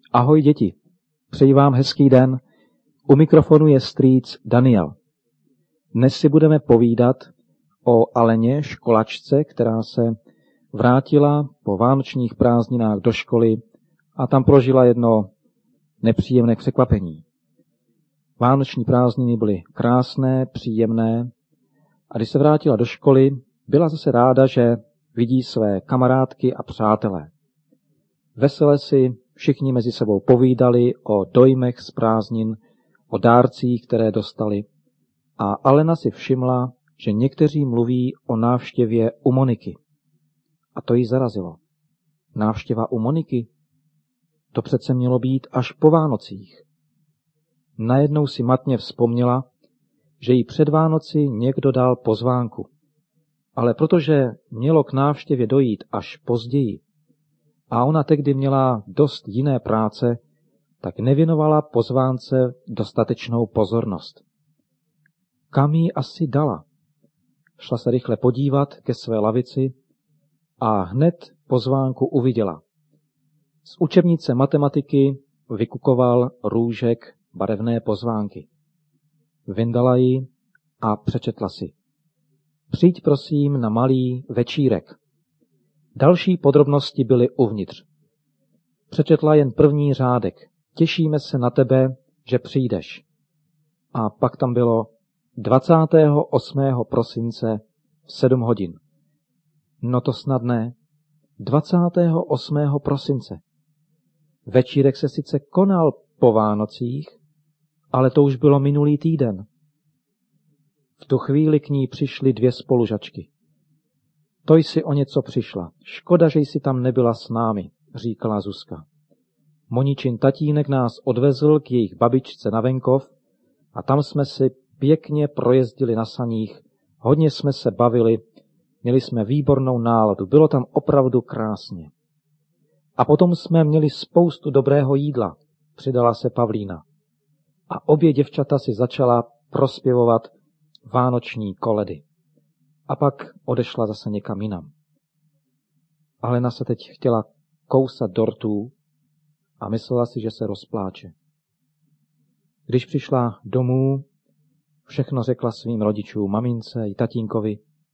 Ahoj děti, přeji vám hezký den. U mikrofonu je strýc Daniel. Dnes si budeme povídat o Aleně, školačce, která se vrátila po vánočních prázdninách do školy a tam prožila jedno nepříjemné překvapení. Vánoční prázdniny byly krásné, příjemné a když se vrátila do školy, byla zase ráda, že vidí své kamarádky a přátelé. Vesele si všichni mezi sebou povídali o dojmech z prázdnin, o dárcích, které dostali. A Alena si všimla, že někteří mluví o návštěvě u Moniky. A to jí zarazilo. Návštěva u Moniky? To přece mělo být až po Vánocích. Najednou si matně vzpomněla, že jí před Vánoci někdo dal pozvánku. Ale protože mělo k návštěvě dojít až později, a ona tehdy měla dost jiné práce, tak nevěnovala pozvánce dostatečnou pozornost. Kam jí asi dala? Šla se rychle podívat ke své lavici a hned pozvánku uviděla. Z učebnice matematiky vykukoval Růžek barevné pozvánky. Vyndala ji a přečetla si. Přijď prosím na malý večírek. Další podrobnosti byly uvnitř. Přečetla jen první řádek. Těšíme se na tebe, že přijdeš. A pak tam bylo 28. prosince v 7 hodin. No to snad ne. 28. prosince. Večírek se sice konal po Vánocích, ale to už bylo minulý týden. V tu chvíli k ní přišly 2 spolužačky. To jsi o něco přišla. Škoda, že jsi tam nebyla s námi, říkala Zuzka. Moničin tatínek nás odvezl k jejich babičce na venkov a tam jsme si pěkně projezdili na saních, hodně jsme se bavili, měli jsme výbornou náladu, bylo tam opravdu krásně. A potom jsme měli spoustu dobrého jídla, přidala se Pavlína. A obě děvčata si začala prospěvovat vánoční koledy. A pak odešla zase někam jinam. Alena se teď chtěla kousat dortů a myslela si, že se rozpláče. Když přišla domů, všechno řekla svým rodičům, mamince i tatínkovi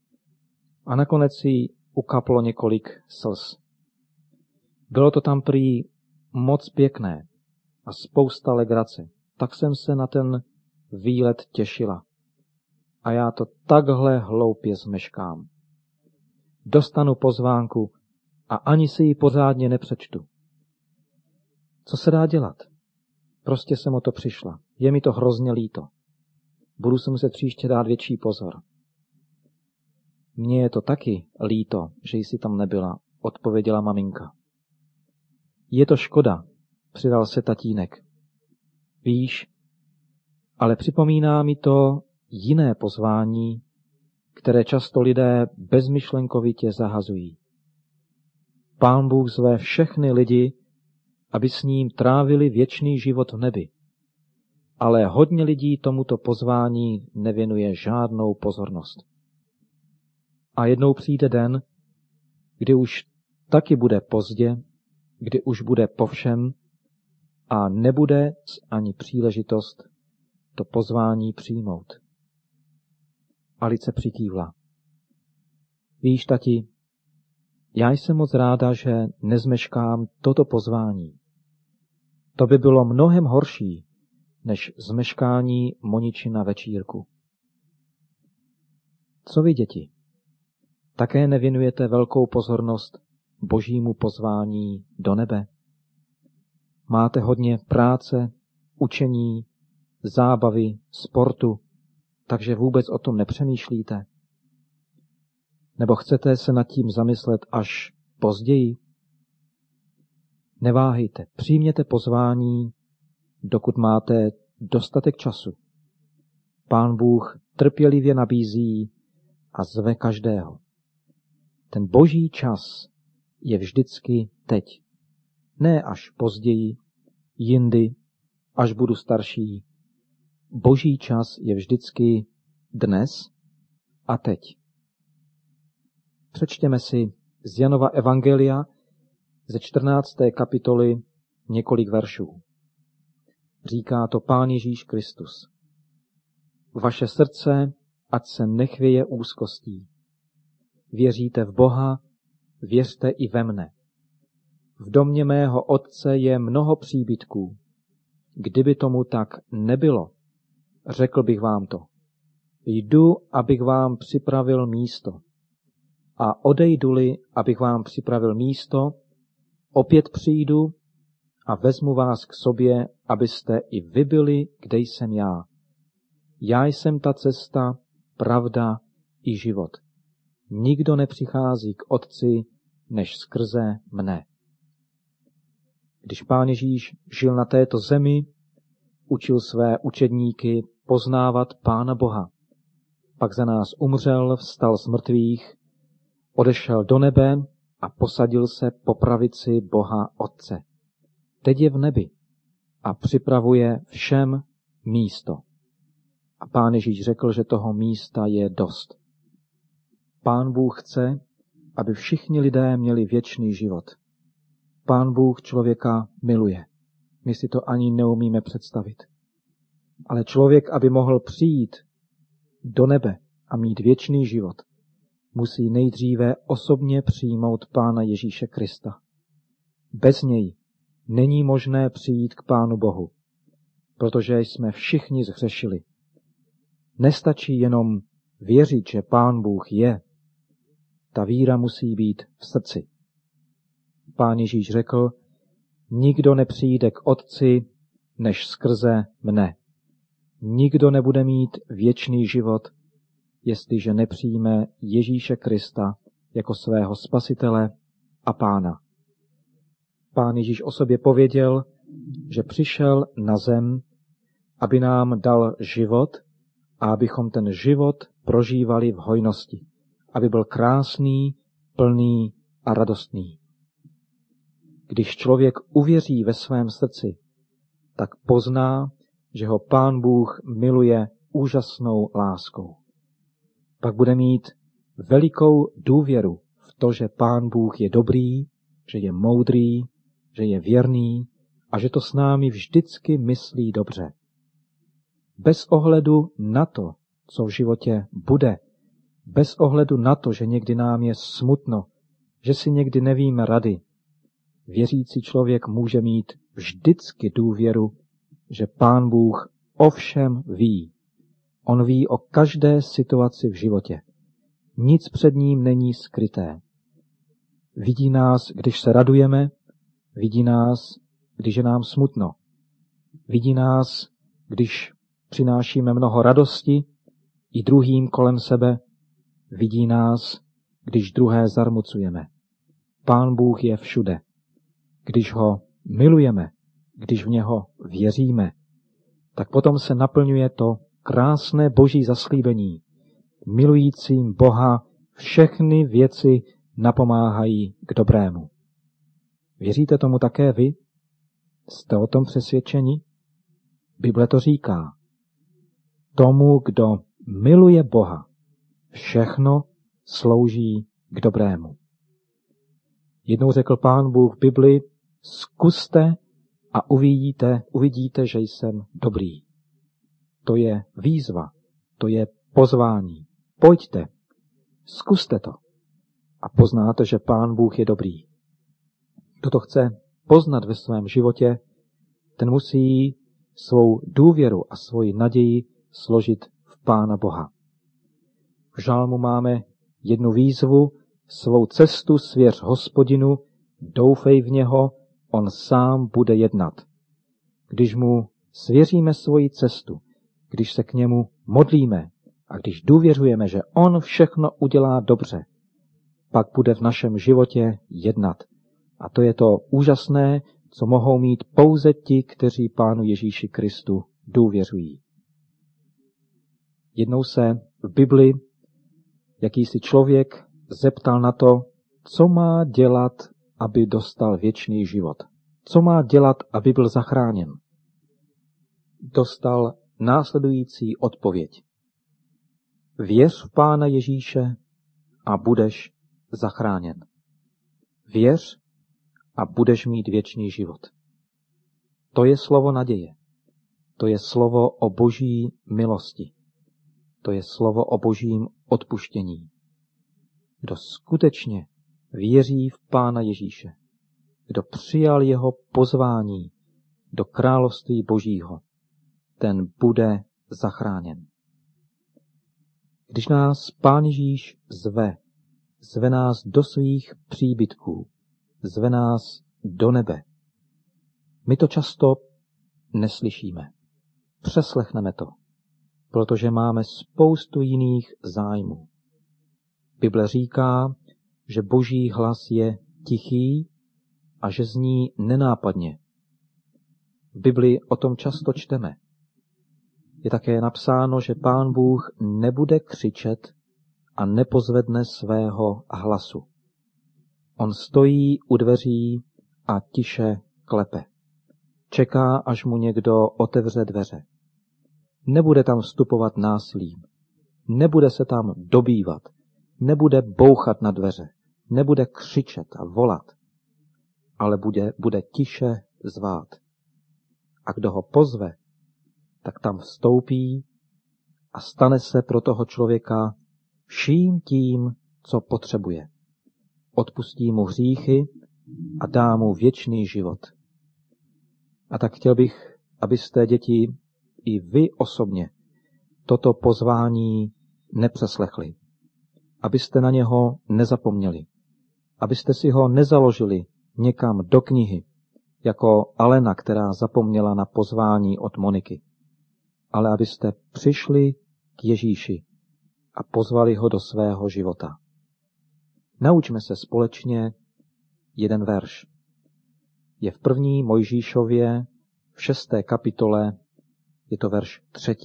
a nakonec jí ukaplo několik slz. Bylo to tam prý moc pěkné a spousta legrace, tak jsem se na ten výlet těšila. A já to takhle hloupě zmeškám. Dostanu pozvánku a ani si ji pořádně nepřečtu. Co se dá dělat? Prostě jsem o to přišla. Je mi to hrozně líto. Budu se muset příště dát větší pozor. Mně je to taky líto, že jsi tam nebyla, odpověděla maminka. Je to škoda, přidal se tatínek. Víš, ale připomíná mi to jiné pozvání, které často lidé bezmyšlenkovitě zahazují. Pán Bůh zve všechny lidi, aby s ním trávili věčný život v nebi. Ale hodně lidí tomuto pozvání nevěnuje žádnou pozornost. A jednou přijde den, kdy už taky bude pozdě, kdy už bude po všem a nebude ani příležitost to pozvání přijmout. Alice přikývla. Víš, tati, já jsem moc ráda, že nezmeškám toto pozvání. To by bylo mnohem horší, než zmeškání Moničina večírku. Co vy, děti? Také nevěnujete velkou pozornost božímu pozvání do nebe? Máte hodně práce, učení, zábavy, sportu, takže vůbec o tom nepřemýšlíte? Nebo chcete se nad tím zamyslet až později? Neváhejte, přijměte pozvání, dokud máte dostatek času. Pán Bůh trpělivě nabízí a zve každého. Ten boží čas je vždycky teď. Ne až později, jindy, až budu starší. Boží čas je vždycky dnes a teď. Přečtěme si z Janova evangelia ze 14. kapitoly několik veršů. Říká to Pán Ježíš Kristus. Vaše srdce, ať se nechvěje úzkostí. Věříte v Boha, věřte i ve mne. V domě mého Otce je mnoho příbytků. Kdyby tomu tak nebylo, řekl bych vám to. Jdu, abych vám připravil místo. A odejdu-li, abych vám připravil místo, opět přijdu a vezmu vás k sobě, abyste i vy byli, kde jsem já. Já jsem ta cesta, pravda i život. Nikdo nepřichází k Otci, než skrze mne. Když Pán Ježíš žil na této zemi, učil své učedníky poznávat Pána Boha. Pak za nás umřel, vstal z mrtvých, odešel do nebe a posadil se po pravici Boha Otce. Teď je v nebi a připravuje všem místo. A Pán Ježíš řekl, že toho místa je dost. Pán Bůh chce, aby všichni lidé měli věčný život. Pán Bůh člověka miluje. My si to ani neumíme představit. Ale člověk, aby mohl přijít do nebe a mít věčný život, musí nejdříve osobně přijmout Pána Ježíše Krista. Bez něj není možné přijít k Pánu Bohu, protože jsme všichni zhřešili. Nestačí jenom věřit, že Pán Bůh je. Ta víra musí být v srdci. Pán Ježíš řekl, nikdo nepřijde k Otci, než skrze mne. Nikdo nebude mít věčný život, jestliže nepřijme Ježíše Krista jako svého spasitele a Pána. Pán Ježíš o sobě pověděl, že přišel na zem, aby nám dal život a abychom ten život prožívali v hojnosti, aby byl krásný, plný a radostný. Když člověk uvěří ve svém srdci, tak pozná, že ho Pán Bůh miluje úžasnou láskou. Pak bude mít velikou důvěru v to, že Pán Bůh je dobrý, že je moudrý, že je věrný a že to s námi vždycky myslí dobře. Bez ohledu na to, co v životě bude, bez ohledu na to, že někdy nám je smutno, že si někdy nevíme rady, věřící člověk může mít vždycky důvěru, že Pán Bůh o všem ví. On ví o každé situaci v životě. Nic před ním není skryté. Vidí nás, když se radujeme, vidí nás, když je nám smutno. Vidí nás, když přinášíme mnoho radosti i druhým kolem sebe. Vidí nás, když druhé zarmucujeme. Pán Bůh je všude. Když ho milujeme, když v něho věříme, tak potom se naplňuje to krásné boží zaslíbení. Milujícím Boha všechny věci napomáhají k dobrému. Věříte tomu také vy? Jste o tom přesvědčeni? Bible to říká. Tomu, kdo miluje Boha, všechno slouží k dobrému. Jednou řekl Pán Bůh v Bibli, zkuste a uvidíte, že jsem dobrý. To je výzva, to je pozvání. Pojďte, zkuste to a poznáte, že Pán Bůh je dobrý. Kdo to chce poznat ve svém životě, ten musí svou důvěru a svoji naději složit v Pána Boha. V žalmu máme jednu výzvu, svou cestu svěř Hospodinu, doufej v něho, on sám bude jednat. Když mu svěříme svoji cestu, když se k němu modlíme a když důvěřujeme, že on všechno udělá dobře, pak bude v našem životě jednat. A to je to úžasné, co mohou mít pouze ti, kteří Pánu Ježíši Kristu důvěřují. Jednou se v Bibli jakýsi člověk zeptal na to, co má dělat, aby dostal věčný život. Co má dělat, aby byl zachráněn? Dostal následující odpověď. Věř v Pána Ježíše a budeš zachráněn. Věř a budeš mít věčný život. To je slovo naděje. To je slovo o Boží milosti. To je slovo o Božím odpuštění. Kdo skutečně věří v Pána Ježíše, kdo přijal jeho pozvání do království Božího, ten bude zachráněn. Když nás Pán Ježíš zve nás do svých příbytků, zve nás do nebe. My to často neslyšíme. Přeslechneme to, protože máme spoustu jiných zájmů. Bible říká, že Boží hlas je tichý a že zní nenápadně. V Bibli o tom často čteme. Je také napsáno, že Pán Bůh nebude křičet a nepozvedne svého hlasu. On stojí u dveří a tiše klepe. Čeká, až mu někdo otevře dveře. Nebude tam vstupovat násilím. Nebude se tam dobývat. Nebude bouchat na dveře. Nebude křičet a volat. Ale bude tiše zvát. A kdo ho pozve, tak tam vstoupí a stane se pro toho člověka vším tím, co potřebuje. Odpustí mu hříchy a dá mu věčný život. A tak chtěl bych, abyste, děti, i vy osobně toto pozvání nepřeslechli. Abyste na něho nezapomněli. Abyste si ho nezaložili někam do knihy, jako Alena, která zapomněla na pozvání od Moniky. Ale abyste přišli k Ježíši a pozvali ho do svého života. Naučme se společně jeden verš. Je v 1. Mojžíšově v 6. kapitole, je to verš 3.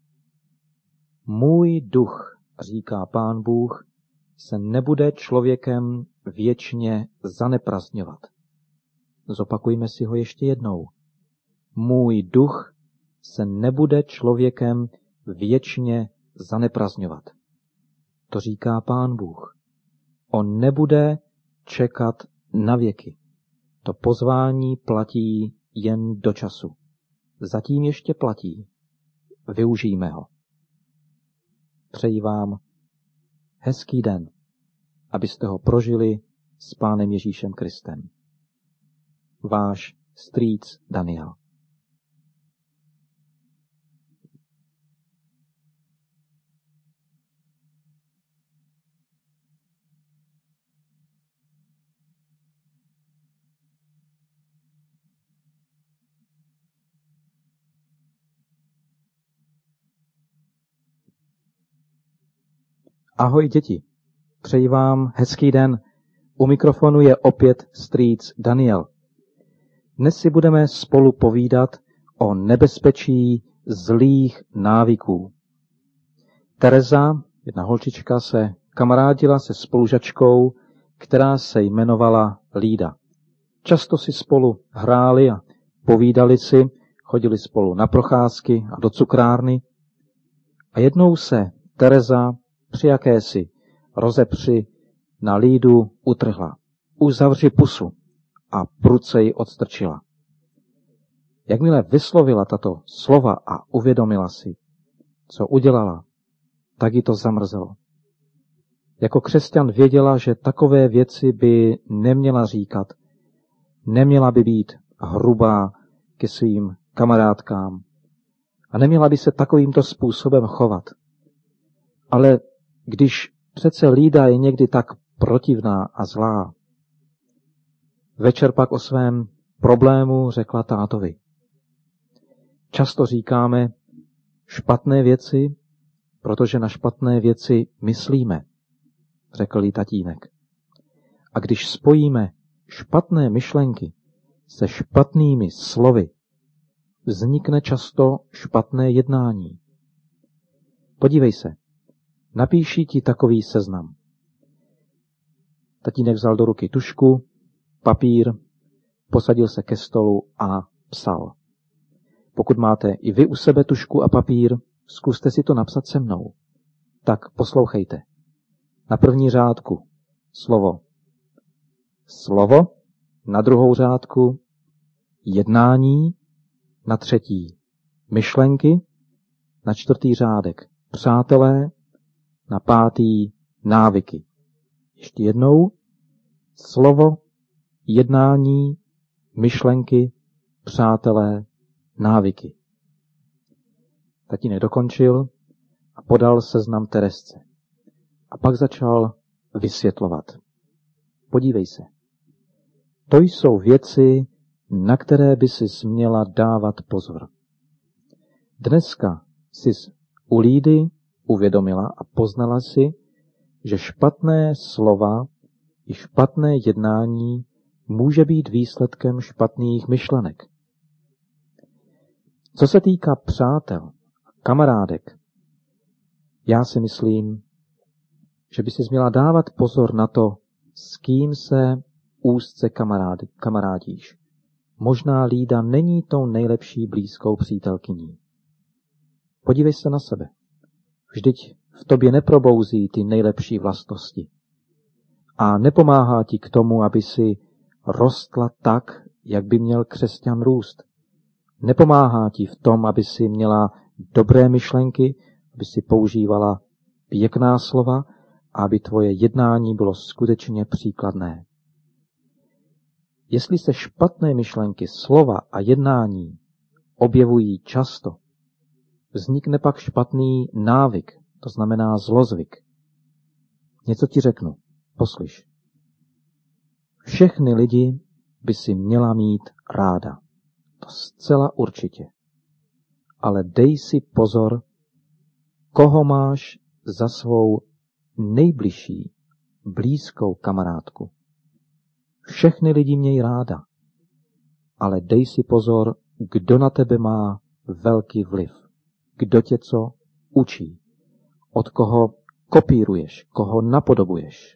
Můj duch, říká Pán Bůh, se nebude člověkem věčně zaneprazňovat. Zopakujme si ho ještě jednou. Můj duch se nebude člověkem věčně zaneprazňovat. To říká Pán Bůh. On nebude čekat na věky. To pozvání platí jen do času. Zatím ještě platí. Využijme ho. Přeji vám hezký den, abyste ho prožili s Pánem Ježíšem Kristem. Váš strýc Daniel. Ahoj děti, přeji vám hezký den. U mikrofonu je opět strýc Daniel. Dnes si budeme spolu povídat o nebezpečí zlých návyků. Tereza, jedna holčička, se kamarádila se spolužačkou, která se jmenovala Lída. Často si spolu hráli a povídali si, chodili spolu na procházky a do cukrárny. A jednou se Tereza při jakési rozepři na Lídu utrhla. Uzavři pusu a prudce ji odstrčila. Jakmile vyslovila tato slova a uvědomila si, co udělala, tak ji to zamrzelo. Jako křesťan věděla, že takové věci by neměla říkat, neměla by být hrubá ke svým kamarádkám a neměla by se takovýmto způsobem chovat. Ale když přece Lída je někdy tak protivná a zlá, večer pak o svém problému řekla tátovi. Často říkáme špatné věci, protože na špatné věci myslíme, řekl jí tatínek. A když spojíme špatné myšlenky se špatnými slovy, vznikne často špatné jednání. Podívej se, napíši ti takový seznam. Tatínek vzal do ruky tužku, papír, posadil se ke stolu a psal. Pokud máte i vy u sebe tužku a papír, zkuste si to napsat se mnou. Tak poslouchejte. Na první řádku slovo. Slovo, na druhou řádku jednání na 3. myšlenky, na 4. řádek přátelé, na 5. návyky. Ještě jednou, slovo, jednání, myšlenky, přátelé, návyky. Tatínek dokončil a podal seznam Teresce. A pak začal vysvětlovat. Podívej se. To jsou věci, na které by si měla dávat pozor. Dneska jsi u Lídy uvědomila a poznala si, že špatné slova i špatné jednání může být výsledkem špatných myšlenek. Co se týká přátel, kamarádek, já si myslím, že by si měla dávat pozor na to, s kým se úzce kamarádíš. Možná Lída není tou nejlepší blízkou přítelkyní. Podívej se na sebe. Vždyť v tobě neprobouzí ty nejlepší vlastnosti. A nepomáhá ti k tomu, aby si rostla tak, jak by měl křesťan růst. Nepomáhá ti v tom, aby si měla dobré myšlenky, aby si používala pěkná slova a aby tvoje jednání bylo skutečně příkladné. Jestli se špatné myšlenky, slova a jednání objevují často, vznikne pak špatný návyk, to znamená zlozvyk. Něco ti řeknu, poslyš. Všechny lidi by si měla mít ráda. To zcela určitě. Ale dej si pozor, koho máš za svou nejbližší, blízkou kamarádku. Všechny lidi mějí ráda, ale dej si pozor, kdo na tebe má velký vliv, kdo tě co učí, od koho kopíruješ, koho napodobuješ.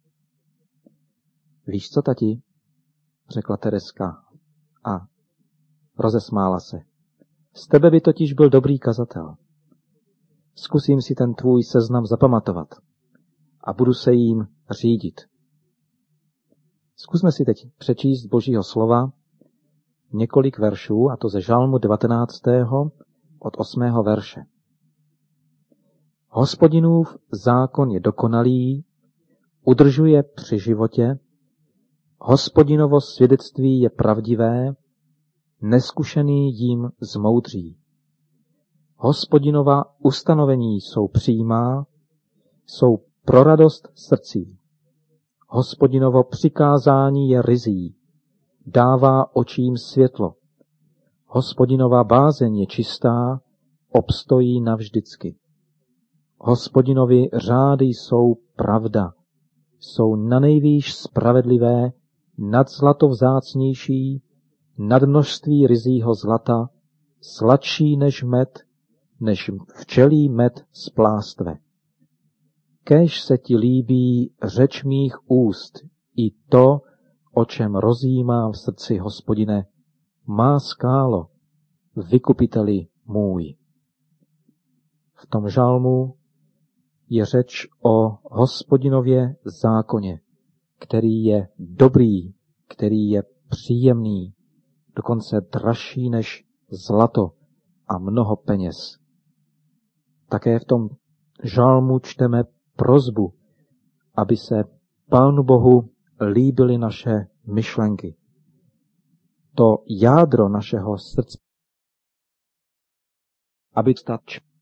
Víš co, tati? Řekla Tereska a rozesmála se. Z tebe by totiž byl dobrý kazatel. Zkusím si ten tvůj seznam zapamatovat a budu se jím řídit. Zkusme si teď přečíst Božího slova několik veršů, a to ze Žalmu 19. od 8. verše. Hospodinův zákon je dokonalý, udržuje při životě, Hospodinovo svědectví je pravdivé, neskušený jím zmoudří. Hospodinova ustanovení jsou přímá, jsou pro radost srdcí. Hospodinovo přikázání je ryzí, dává očím světlo. Hospodinova bázeň je čistá, obstojí navždycky. Hospodinovi řády jsou pravda, jsou nanejvýš spravedlivé, nad zlato vzácnější, nad množství ryzího zlata, sladší než med, než včelí med z plástve. Kéž se ti líbí řeč mých úst, i to, o čem rozjímám v srdci, Hospodine, má skálo, vykupiteli můj. V tom žalmu je řeč o Hospodinově zákoně, který je dobrý, který je příjemný, dokonce dražší než zlato a mnoho peněz. Také v tom žalmu čteme prosbu, aby se Pánu Bohu líbily naše myšlenky. To jádro našeho srdce, aby